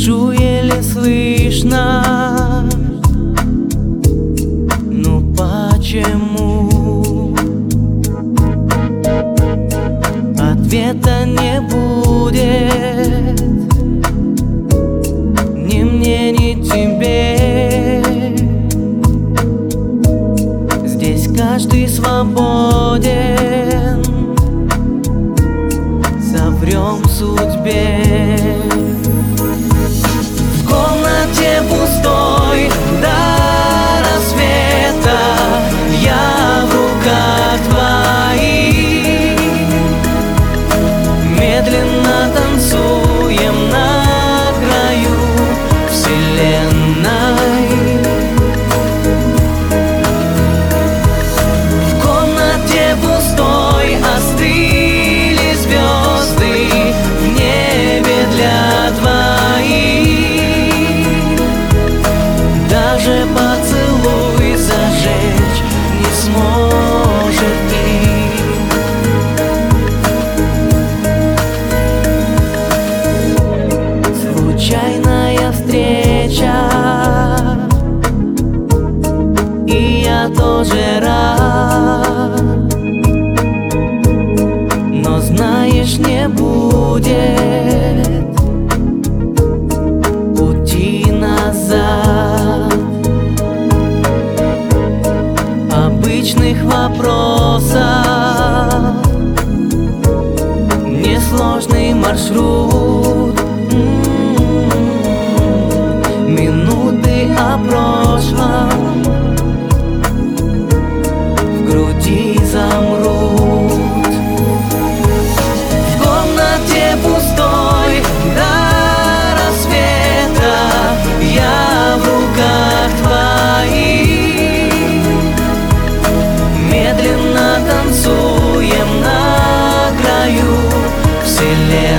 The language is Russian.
Дышу еле слышно. Ну почему? Ответа не будет ни мне, ни тебе. Здесь каждый свободен, соврем судьбе. В комнате пустой до рассвета я в руках твоих. Медленно танцуем на краю вселенной. В комнате пустой остыли звезды в небе для двоих. Даже поцелуй зажечь не сможет их. Случайная встреча, и я тоже рад. Но знаешь, не будет пути назад. Обычных вопросов, несложный маршрут. Минуты о прошлом в груди замрут. В комнате пустой до рассвета я в руках твоих. Медленно танцуем на краю вселенной.